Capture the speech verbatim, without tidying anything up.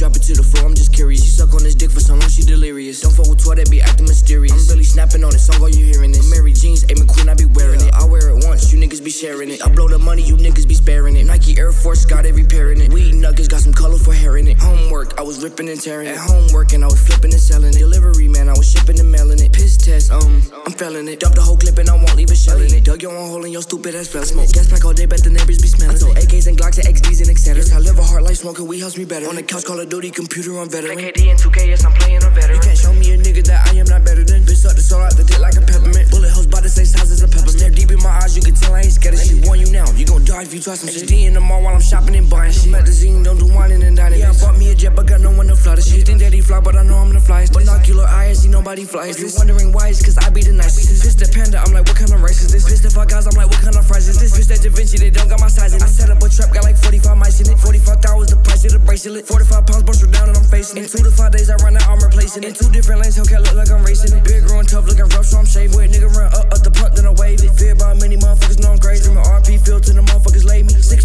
drop it to the floor, I'm just curious. She suck on this dick for so long, she delirious. Don't fuck with twelve, they be acting mysterious. I'm really snapping on this song, all you hearing this. Mary jeans, A McQueen, I be wearing it. I wear it once, you niggas be sharing it. I blow the money, you niggas be sparing it. Nike Air Force, got every pair in it. Weed nuggets, got some colorful hair in it. Homework, I was ripping and tearing it. At home working, I was flipping and selling it. Delivery man, I was shipping and mailing it. Piss test, um, I'm failing it. Dump the whole clip and I won't leave it shelling it. Dug your own hole in your stupid ass fell. Smoke gas pack all day, bet the neighbors be smelling. I told A Ks and Glocks and X Ds and et cetera. I live a hard life, smoking weed helps me better. On the couch, Call of Duty, computer, I'm veteran. K D and two K, yes, I'm playing a veteran. You can't show me a nigga that I am not better than. Bitch up the soul out the dick like a peppermint. Bullet holes by the same size as a pepper. Stare deep in my eyes, you can tell I ain't scared of shit. Warn you now, you gon' die if you try some shit. H D in the mall while I'm shopping and buying shit. Magazine, don't do whining and dining. Yeah, I bought me a jet, but got no one to fly the shit. You think that he fly, but I know I'm the flyest. Binocular eyes, see nobody flies. You're wondering why, it's cause I be the nicest. Fist the panda, I'm like, what kind of rice is this? Fist the fuck guys, I'm like, what kind of fries is this? Fist that Da Vinci, they don't got my size in it. I set up a trap, got like forty-five mice in it. forty-five thousand the price of the bracelet. forty-five pounds, bust her down and I'm facing it. In two to five days, I run out, I'm replacing it. In two different lanes, Hellcat look like I'm racing it. Big, growing tough, looking rough, so I'm shaving. Wet nigga run up, up the punt, then I wave it. Fear by many motherfuckers, know I'm crazy. From an R P field to the motherfuckers lay me. Six